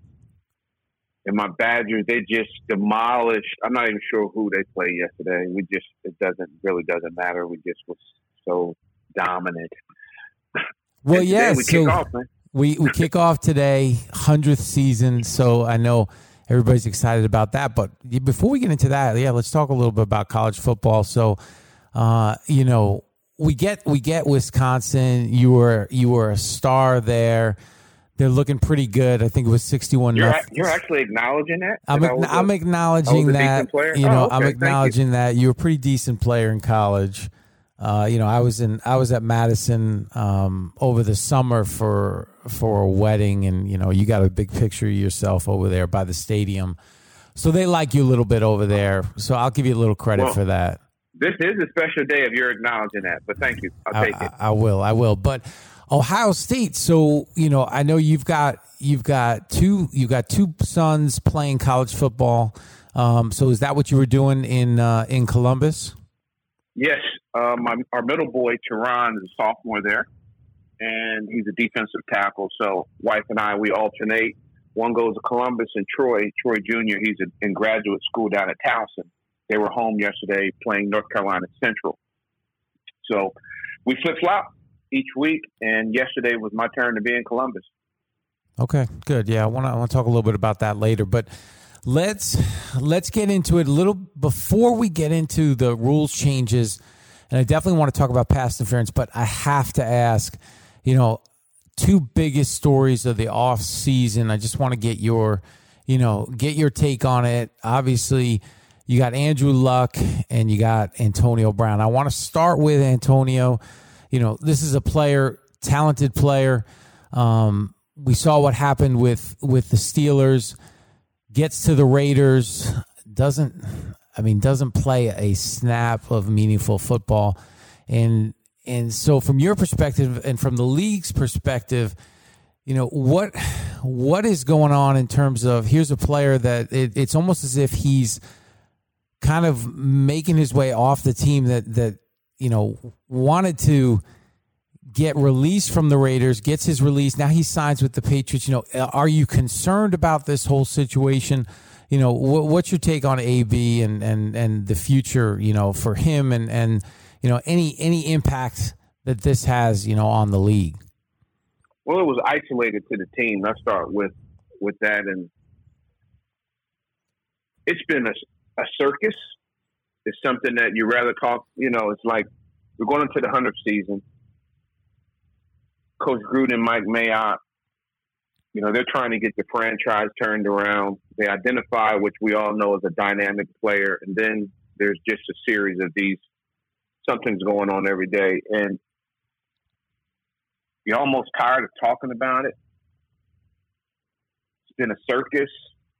and my Badgers, they just demolished. I'm not even sure who they played yesterday. It really doesn't matter. We just was so dominant. Well, and yeah. we kick off, man. We kick off today, 100th season. So I know everybody's excited about that. But before we get into that, let's talk a little bit about college football. So, we get Wisconsin. You were a star there. They're looking pretty good. I think it was 61. You're actually acknowledging that? I'm acknowledging that. I'm acknowledging that you were a pretty decent player in college. I was at Madison over the summer for a wedding, and you got a big picture of yourself over there by the stadium. So they like you a little bit over there. So I'll give you a little credit for that. This is a special day if you're acknowledging that, but thank you. I'll take it. I will. But Ohio State. So I know you've got two sons playing college football. So is that what you were doing in Columbus? Yes. Our middle boy, Teron, is a sophomore there, and he's a defensive tackle. So wife and I, we alternate. One goes to Columbus, and Troy Jr., he's in graduate school down at Towson. They were home yesterday playing North Carolina Central. So we flip-flop each week, and yesterday was my turn to be in Columbus. Okay, good. Yeah, I want to talk a little bit about that later, but let's get into it a little before we get into the rules changes. And I definitely want to talk about pass interference, but I have to ask, two biggest stories of the off season. I just want to get your take on it. Obviously, you got Andrew Luck and you got Antonio Brown. I want to start with Antonio. This is a talented player. We saw what happened with the Steelers. Gets to the Raiders, doesn't play a snap of meaningful football. And so from your perspective and from the league's perspective, what is going on in terms of, here's a player that it's almost as if he's kind of making his way off the team that wanted to get released from the Raiders, gets his release. Now he signs with the Patriots. Are you concerned about this whole situation? What's your take on AB and the future, for him and any impact that this has, on the league? Well, it was isolated to the team. Let's start with that. And it's been a circus. It's something that you rather talk, it's like we're going into the 100th season. Coach Gruden, Mike Mayock, they're trying to get the franchise turned around. They identify, which we all know is a dynamic player, and then there's just a series of these. Something's going on every day, and you're almost tired of talking about it. It's been a circus.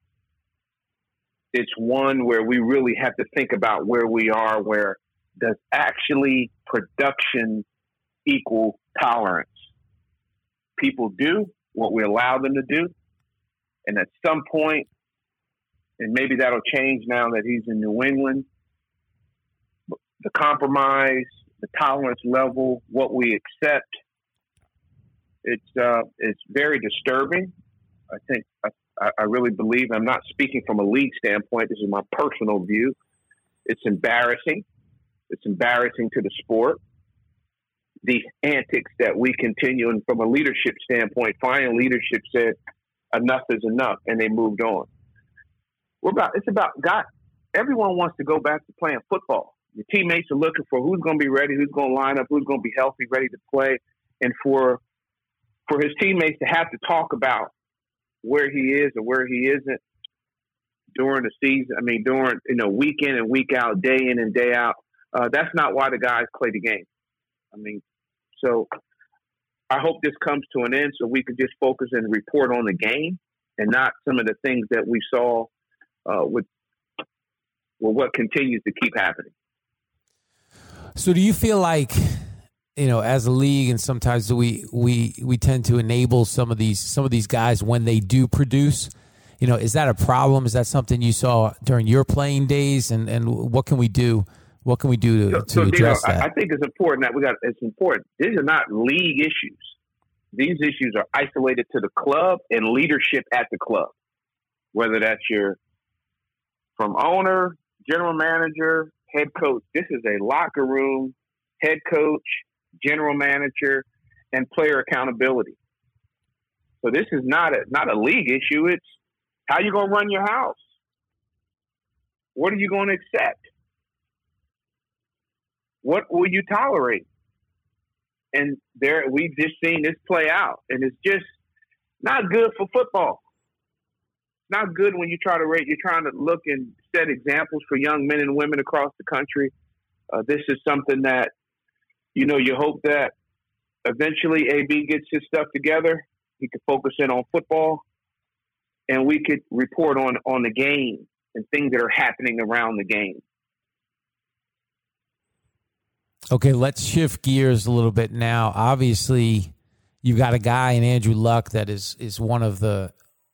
It's one where we really have to think about where we are, where does actually production equal tolerance? People do what we allow them to do. And at some point, and maybe that'll change now that he's in New England, the compromise, the tolerance level, what we accept, it's very disturbing. I think I really believe, I'm not speaking from a league standpoint, this is my personal view. It's embarrassing. It's embarrassing to the sport. The antics that we continue, and from a leadership standpoint, final leadership said enough is enough, and they moved on. Everyone wants to go back to playing football. Your teammates are looking for who's going to be ready, who's going to line up, who's going to be healthy, ready to play, and for his teammates to have to talk about where he is or where he isn't during the season. I mean, during week in and week out, day in and day out. That's not why the guys play the game. I mean, so I hope this comes to an end so we can just focus and report on the game and not some of the things that we saw with what continues to keep happening. So do you feel like, as a league, and sometimes we tend to enable some of these guys when they do produce, is that a problem? Is that something you saw during your playing days? And what can we do? What can we do to address that? I think it's important that it's important. These are not league issues. These issues are isolated to the club and leadership at the club, whether that's from owner, general manager, head coach. This is a locker room, head coach, general manager, and player accountability. So this is not a league issue. It's how you going to run your house. What are you going to accept? What will you tolerate? And we've just seen this play out, and it's just not good for football. Not good when you're trying to look and set examples for young men and women across the country. This is something that, you hope that eventually AB gets his stuff together. He could focus in on football, and we could report on the game and things that are happening around the game. Okay, let's shift gears a little bit now. Obviously, you've got a guy in Andrew Luck that is one of the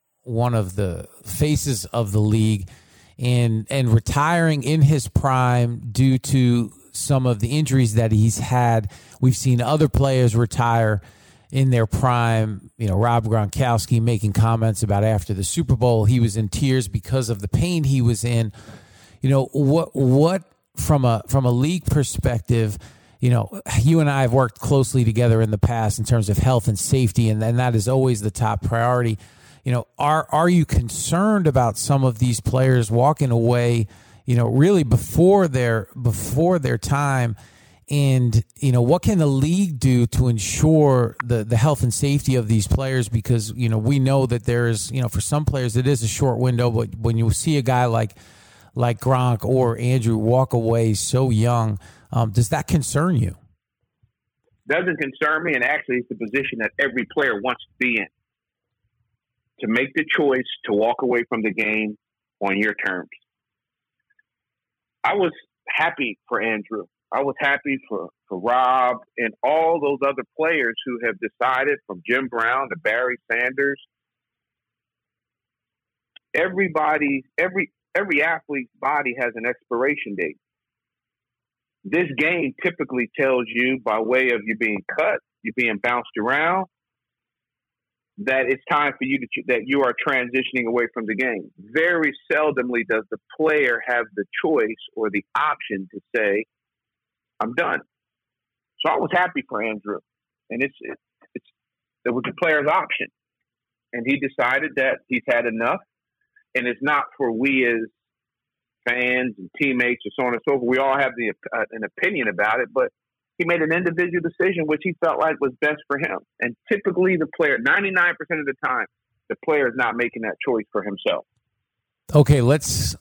faces of the league, and retiring in his prime due to some of the injuries that he's had. We've seen other players retire in their prime. Rob Gronkowski making comments about after the Super Bowl, he was in tears because of the pain he was in. What from a league perspective, you and I have worked closely together in the past in terms of health and safety, and that is always the top priority. Are you concerned about some of these players walking away, really before their time? And, what can the league do to ensure the health and safety of these players? Because, we know that there's, for some players, it is a short window, but when you see a guy like Gronk or Andrew walk away so young, does that concern you? Doesn't concern me, and actually it's the position that every player wants to be in. To make the choice to walk away from the game on your terms. I was happy for Andrew. I was happy for Rob and all those other players who have decided, from Jim Brown to Barry Sanders. Every athlete's body has an expiration date. This game typically tells you, by way of you being cut, you being bounced around, that it's time for you that you are transitioning away from the game. Very seldomly does the player have the choice or the option to say, I'm done. So I was happy for Andrew, and it was the player's option, and he decided that he's had enough, and it's not for we as fans and teammates or so on and so forth. We all have an opinion about it, but he made an individual decision which he felt like was best for him. And typically the player, 99% of the time, the player is not making that choice for himself. Okay, let's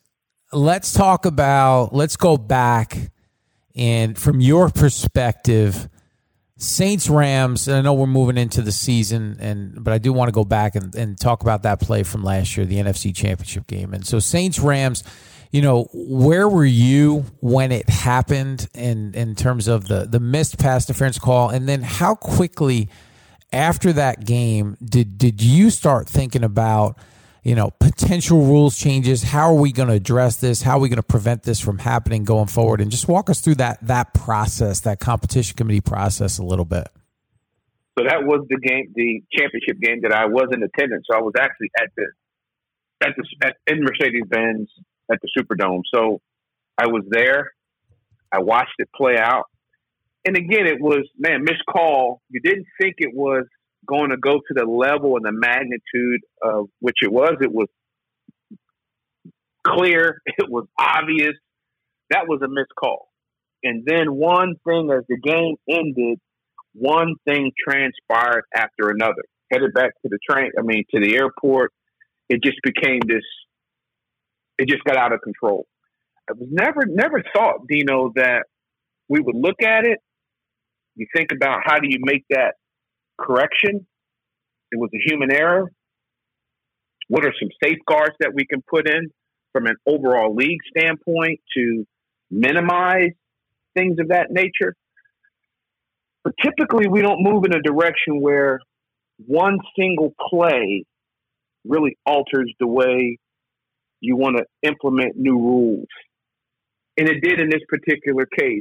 go back, and from your perspective, Saints Rams, and I know we're moving into the season, but I do want to go back and talk about that play from last year, the NFC Championship game. And so Saints Rams, where were you when it happened in terms of the missed pass interference call? And then how quickly after that game did you start thinking about, potential rules changes? How are we going to address this? How are we going to prevent this from happening going forward? And just walk us through that process, that competition committee process a little bit. So that was the championship game that I was in attendance. So I was actually in Mercedes-Benz at the Superdome. So I was there. I watched it play out. And again, it was, missed call. You didn't think it was going to go to the level and the magnitude of which it was. It was clear. It was obvious. That was a missed call. And then one thing, as the game ended, one thing transpired after another. Headed back to the airport. It just became it just got out of control. I was never thought, Dino, that we would look at it. You think about, how do you make that correction? It was a human error. What are some safeguards that we can put in from an overall league standpoint to minimize things of that nature? But typically we don't move in a direction where one single play really alters the way you want to implement new rules. And it did in this particular case.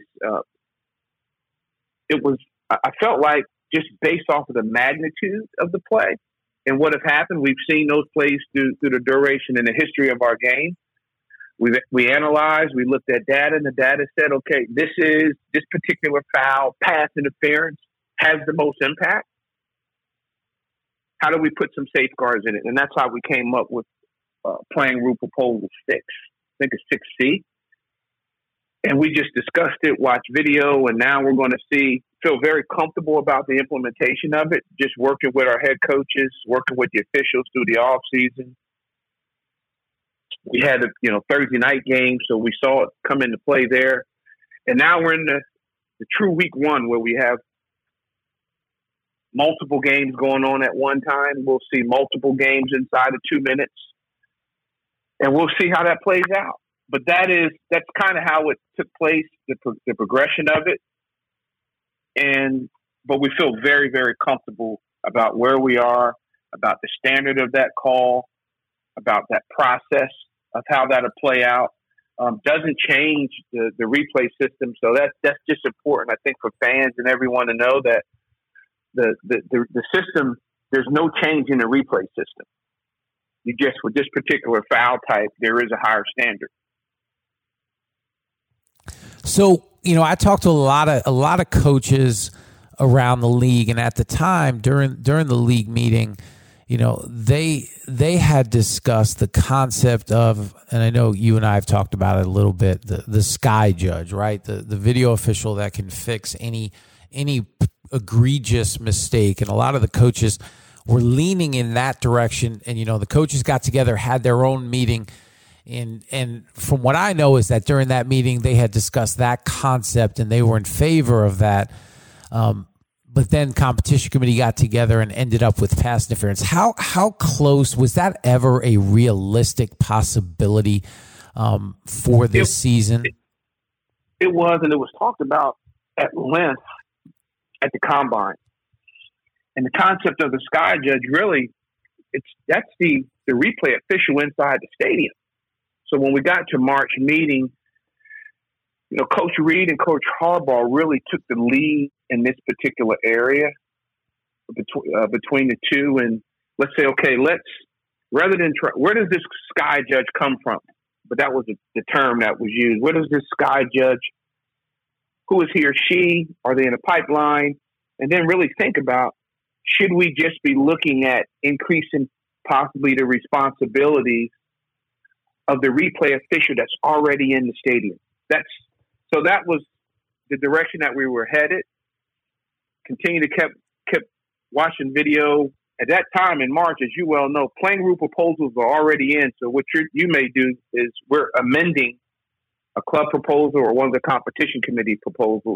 I felt like, just based off of the magnitude of the play and what have happened, we've seen those plays through the duration and the history of our game. We analyzed, we looked at data, and the data said, okay, this particular foul, pass interference, has the most impact. How do we put some safeguards in it? And that's how we came up with playing rule proposal 6. I think it's 6C. And we just discussed it, watched video, and now we're going to feel very comfortable about the implementation of it, just working with our head coaches, working with the officials through the off season. We had a Thursday night game, so we saw it come into play there. And now we're in the true week 1 where we have multiple games going on at one time. We'll see multiple games inside of 2 minutes, and we'll see how that plays out. But that's kind of how it took place, the progression of it. But we feel very, very comfortable about where we are, about the standard of that call, about that process of how that'll play out. Doesn't change the replay system. So that's just important, I think, for fans and everyone to know that the system, there's no change in the replay system. With this particular foul type, there is a higher standard. So, I talked to a lot of coaches around the league, and at the time during the league meeting, they had discussed the concept of, and I know you and I have talked about it a little bit, the sky judge, right? The video official that can fix any egregious mistake, and a lot of the coaches were leaning in that direction. And the coaches got together, had their own meeting. And from what I know is that during that meeting, they had discussed that concept and they were in favor of that. But then competition committee got together and ended up with pass interference. How close was that ever a realistic possibility for this season? It was, and it was talked about at length at the combine. And the concept of the sky judge, really, that's the replay official inside the stadium. So when we got to March meeting, Coach Reed and Coach Harbaugh really took the lead in this particular area between the two. And let's say, okay, rather than where does this sky judge come from? But that was the term that was used. Where does this sky judge, who is he or she? Are they in a pipeline? And then really think about, should we just be looking at increasing possibly the responsibilities of the replay official that's already in the stadium? So that was the direction that we were headed. Continue to kept watching video. At that time in March, as you well know, playing rule proposals are already in. So what you may do is we're amending a club proposal or one of the competition committee proposals.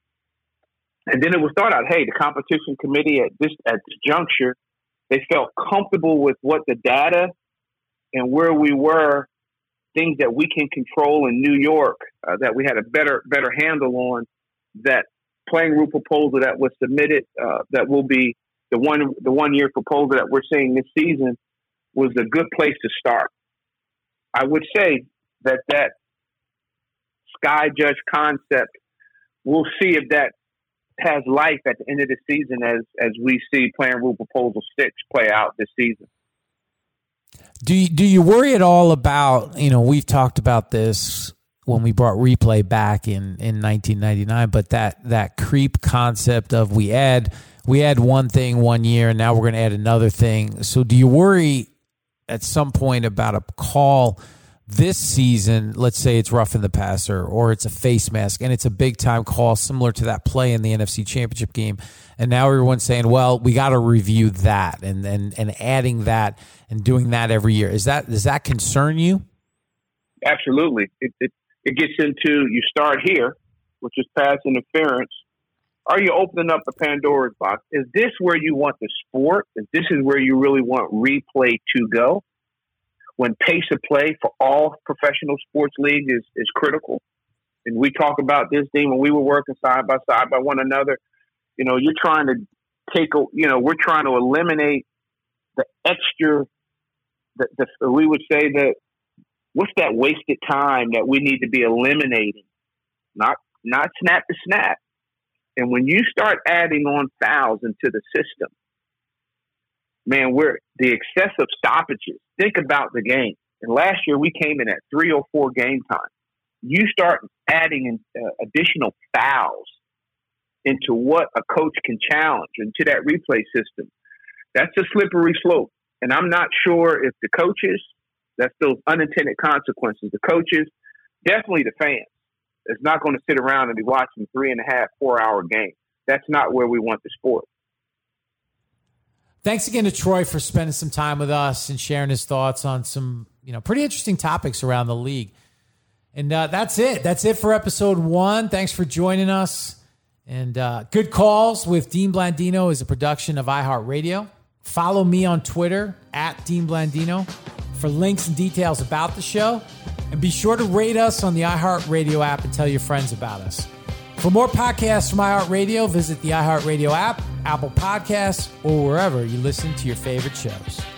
And then it was thought out, hey, the competition committee at this juncture, they felt comfortable with what the data and where we were, things that we can control in New York, that we had a better handle on, that playing rule proposal that was submitted, that will be the 1 year proposal that we're seeing this season, was a good place to start. I would say that sky judge concept, we'll see if that has life at the end of the season as we see playing rule proposal 6 play out this season. Do you worry at all about, we've talked about this when we brought replay back in 1999, but that creep concept of we add one thing 1 year and now we're going to add another thing. So do you worry at some point about a call this season, let's say it's roughing the passer or it's a face mask and it's a big time call similar to that play in the NFC Championship game, and now everyone's saying, well, we got to review that and adding that and doing that every year. Does that concern you? Absolutely. It gets into, you start here, which is pass interference. Are you opening up a Pandora's box? Is this where you want the sport? Is this where you really want replay to go? When pace of play for all professional sports leagues is critical. And we talk about this thing when we were working side by one another. You're trying to we're trying to eliminate the extra, we would say that, what's that wasted time that we need to be eliminating? Not snap to snap. And when you start adding on fouls into the system, man, the excessive stoppages. Think about the game. And last year we came in at 3:04 game time. You start adding additional fouls into what a coach can challenge into that replay system. That's a slippery slope. And I'm not sure if the coaches, that's those unintended consequences, the coaches, definitely the fans, is not going to sit around and be watching 3.5, 4-hour games. That's not where we want the sport. Thanks again to Troy for spending some time with us and sharing his thoughts on some, pretty interesting topics around the league. And that's it. That's it for episode 1. Thanks for joining us. And Good Calls with Dean Blandino is a production of iHeartRadio. Follow me on Twitter at Dean Blandino for links and details about the show. And be sure to rate us on the iHeartRadio app and tell your friends about us. For more podcasts from iHeartRadio, visit the iHeartRadio app, Apple Podcasts, or wherever you listen to your favorite shows.